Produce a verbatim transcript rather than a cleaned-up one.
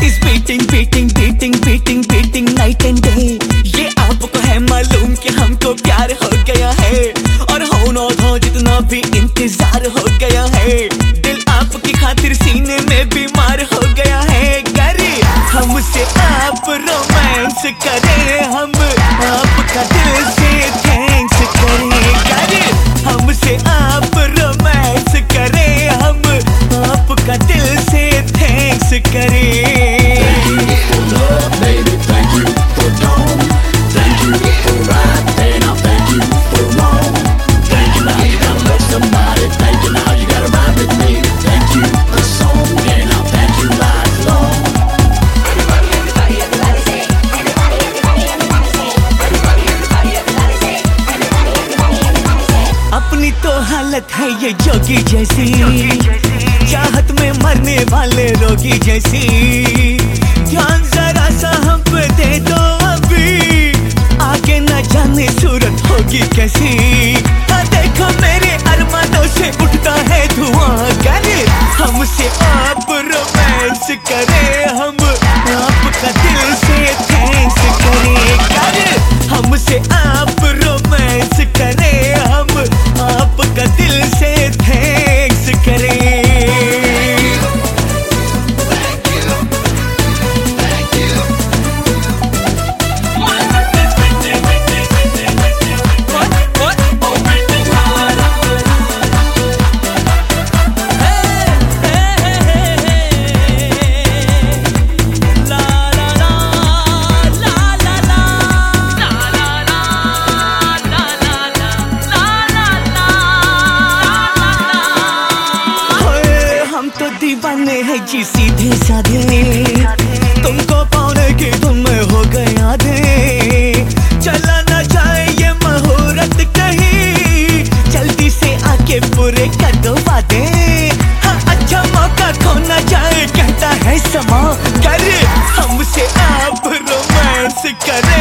Is beating beating beating beating beating night and day. ये आपको है मालूम कि हमको प्यार हो गया है, और हो ना हो जितना भी इंतजार हो गया है। दिल आपकी खातिर सीने में बीमार हो गया है। करे हमसे आप रोमांस करें, हम आपका दिल से थैंक्स करें। करे हमसे आप रोमांस करें, हम आपका दिल से थैंक्स करें। अपनी तो हालत है ये जोगी जैसी, चाहत में मरने वाले रोगी जैसी। ध्यान जरा सा हम पे दे दो अभी, आगे न जाने सूरत होगी कैसी। हाँ देखो मेरे अरमानों से उठता है धुआं। करे हमसे आप रोमांस करें, हम आपका दिल से थैंक्स करें। करे हमसे आप रोमांस करें, हम आपका दिल से थैंक्स करें। दीवाने है जी सीधे साधे, तुमको पाने की तुम हो गया दे। चला ना जाए ये मुहूर्त कहीं, जल्दी से आके पूरे कर दो वादे। हाँ अच्छा मौका खो ना जाए कहता है समा। करे हमसे आप रोमांस करे,